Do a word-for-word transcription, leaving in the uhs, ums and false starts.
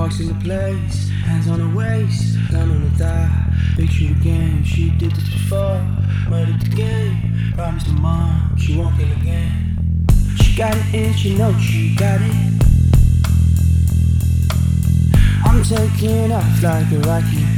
walks into place, hands on her waist, gun on her thigh. Big shoot again, she did this before. Murdered the game, promised her mom she won't kill again. She got it in, she knows she got it. I'm taking off like a rocket.